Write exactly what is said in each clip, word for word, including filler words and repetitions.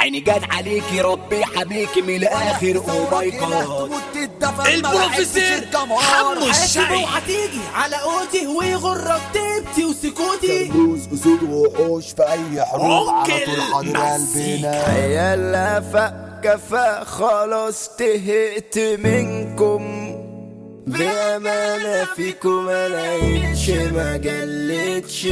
عيني جات عليكي ربي حبيكي من الاخر. او ماي جاد البروفيسور حمو الشاي هتيجي على قوتي ويغرك تبتي وسكوتي. كابوس اسود وحوش في اي حروب على طول حاضر قلبنا. عيال افق كفا خلاص تهقت منكم بأمانة فيكم ملاقيتش مجلتش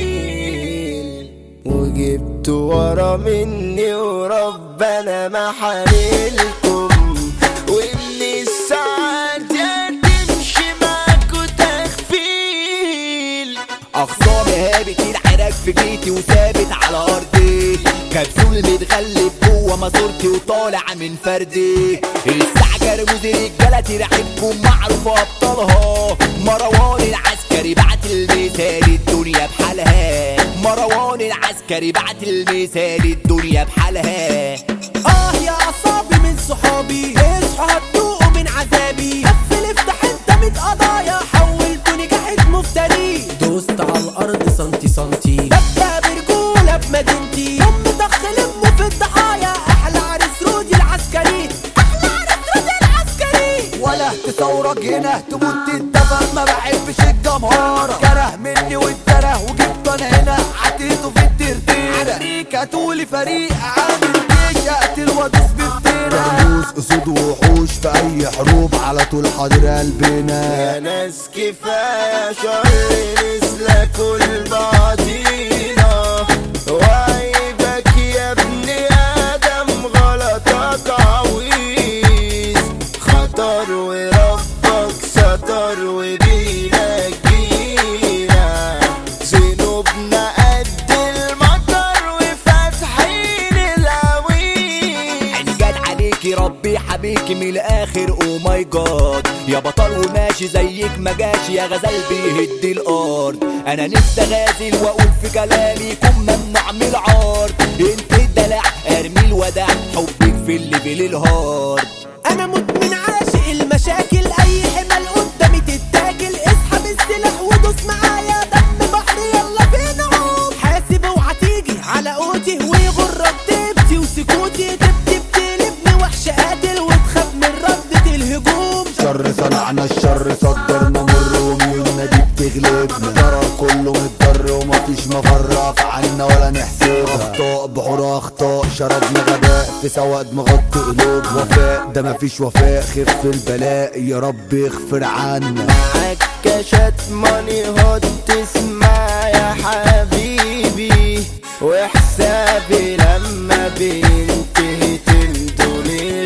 مين وجبت ورا مني وربنا ما حللكم ومن السعادة تمشي معاكوا تخفيل. اخصامي هابت العراك في بيتي وثابت على ارضي كبسول متغلف جوه ماسورتي وطالع من فردي. السعجر رموز الرجاله ترحبكم معروف ابطالها. مروان العسكري بعت المثال الدنيا بحالها. مروان العسكري بعت المثال الدنيا بحالها. اه يا اعصابي من صحابي اصحوا هتدوقوا من عذابي. قفل افتح انت ميت قضايا حولتوني جاحد مفتري. دوست على الارض سنتي سنتي ببقى برجوله بمدينتي. ام طخ لمه في الضحايا احلى عريس رودي العسكري. احلى عريس رودي العسكري. ولا تصورك هنا تموت تتدفن ما بحبش الجمهورة. كره مني واتره وجبته انا هنا عديته في الترتيرة. امريكا تولي فريق عامل جيش اقتل وادوس بفتيرة. كابوس اسود وحوش في اي حروب على طول حاضر قلبنا. يا ناس كفاية شر نسلكوا لبعضينا وعيبك يا ابن ادم غلطك عويس. خطر وربك ستر وبينا جينا ذنوبنا قد المطر وفاتحين الهويس. عيني جات عليكي ربي حبيكي من الاخر. او ماي جاد يا بطل وماشي زيك ما جاش يا غزال بيهد الارض. انا نفسي اغازل واقول في كلامي كن ممنوع من العار. انت الدلع ارمي الوداع حبك في الليفل الهارد. انا مدمن عاشق المشاكل اي حمل قدامي تتاكل. اسحب السلاح ودوس معايا دم بحر يلا فينا عوم. حاسب اوعى تيجي على قوتي ويغرك تبتي وسكوتي. تبتي بتقلبني وحش قاتل وتخاف من ردة الهجوم. شر صنعنا الشر صدرنا مر وميولنا دي بتغلبنا. ضرر كله متضر ومفيش مفر عنا ولا نحسبها. اخطاء بحور اخطاء شربنا غباء في سواد مغطي قلوب. وفاء ده مفيش وفاء خف البلاء يا رب يغفر عنا. معاك كاشات ماني هوت تسمع يا حبيبي وحسابي لما بينتهي تلدولي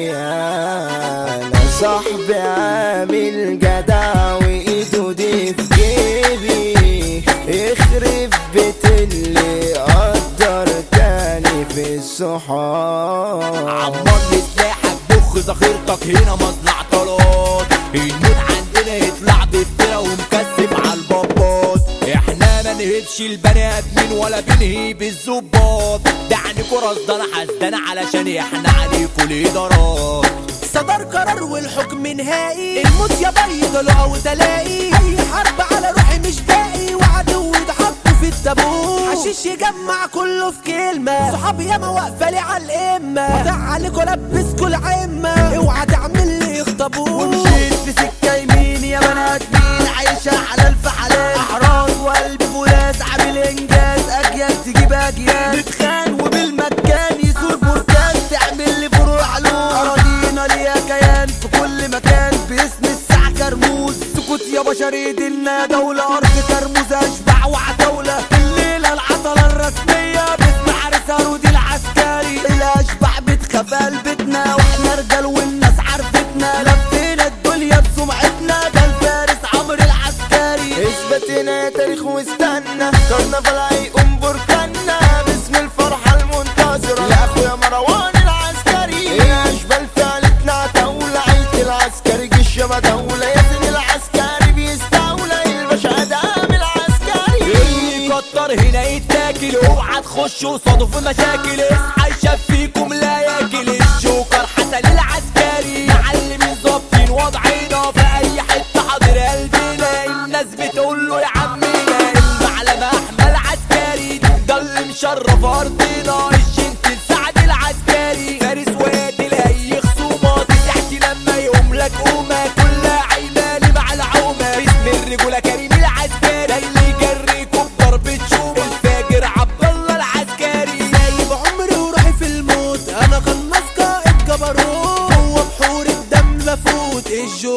خيانة. صاحبي عامل جدع وايده دي في جيبي يخرب بيت اللي قدر تاني في الصحاب. عمر سلاحك بخ ذخيرتك هنا مصنع طلات. الموت عندنا يطلع بفترة ومكثف على البابات. احنا ما نهبش البني ادمين ولا بنهيب الظباط. دعنيكوا رصدنا حسدنا علشان احنا عليكوا الادارات. صدر قرار والحكم نهائي. الموت يا بيض لو تلاقي. اي حرب على روحي مش باقي وعدو يتحط في التابوت. حشيش يجمع كله في كلمة. صحابي ياما واقفة لي على القمة. وضع عليكوا لبسكوا العمة. اوعى تعمل لي اخطبوط. ومشيت في سكة يمين يا بنات مين عايشة حلال في حلال. احراز وقلب فولاذ عامل انجاز. اجيال تجيب اجيال نتخان وبالمكان يسور بركان. تعمل لي فروع علوم. اراضينا ليها كيان في كل مكان باسم الساعة كرموز. سكوت يا بشري دينا دولة ارض كرموز اشبع وعتولة. الليلة العطلة الرسمية باسم حارس هارودي العسكري. الاشبع بتخاف قلبتنا واحنا رجال والناس عرفتنا. لفينا الدنيا بسمعتنا ده الفارس عمرو العسكري. اثبت هنا تاريخ واستنى كرنفال هيقوم بركنا باسم الفرحة المنتظرة لاخويا مروان العسكري. هي اشبال فعلتنا عتاولة عيلة العسكري جيش يابا دولة. ياسين العسكري بيستولى الباشا ادم العسكري. اللي يكتر هنا يتاكل. اوعى تخش قصاده في مشاكل. اصحى يشاف فيكم لا ياكل. الجوكر حسن العسكري معلمين ظابطين وضعينا في اي حته حاضر قلبنا. الناس بتقول له يا عمنا المعلم احمد عسكري ده اللي مشرف ارضنا. الجنتل سعد العسكري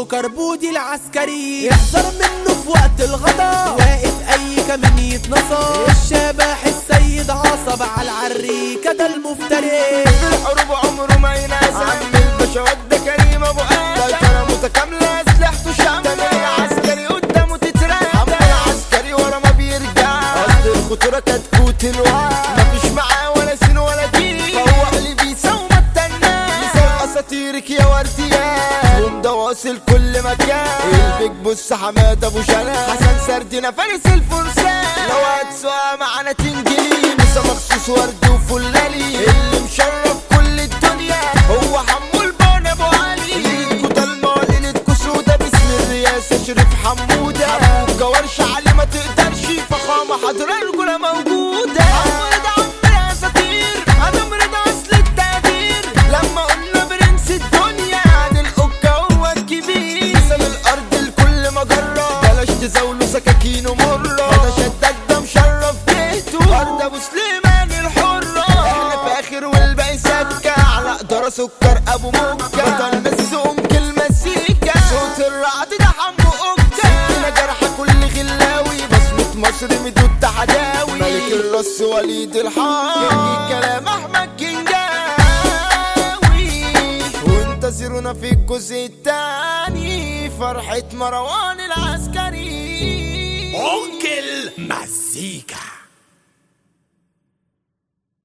جوكر بودي العسكري احذر منه في وقت الغدا واقف اي كمين يتنصر الشبح السيد عصب على العريكة ده المفتري في الحروب عمره ما يناسى عم الباشا ده كريم ابو ادم سيطرة متكاملة اسلحته شاملة العسكري قدامه تترعب عم العسكري ورا ما بيرجع قصد الخطورة كتكوت الوعي مفيش معاه ولا سين ولا دين فهو قلبي سوى ما التنان مثال اساطيرك يا ورديان هم ده واصل كل مكان البيج بص حماد ابو شنان حسن سردينا فارس الفرسان لو هتسوق معانا تنجلي لسه مخصوص ورد وفلالي اللي مشرف كل الدنيا هو حمو البان ابو علي ليلتكو ضلمه ليلتكو سودا باسم الرئاسه شريف حموده حموكه ورشه علي ما تقدرش فخامه حاضره الرجوله موجوده عم رضا عم الاساطير عم رضا اصل التقدير لما قلنا برنس الدنيا عن الأوكا هو الكبير سام الارض لكل مجره بلاش تزاولوا سكاكينه مره ده شدك ده مشرف بيته ارض ابو سليمان الحره احنا في اخر والباقي سكه على قدره سكر ابو مكه بطل مسهم كلمه سيكه صوت الرعد ده حمو اوكا سكينه جرحه كل غلاوي بصمه مصر مدود تحداوي ملك الرص وليد الحار يحكي كلام احمد كنجاوي وانتظرونا في الجزء التاني فرحه مروان العسكري أونكل مزيكا.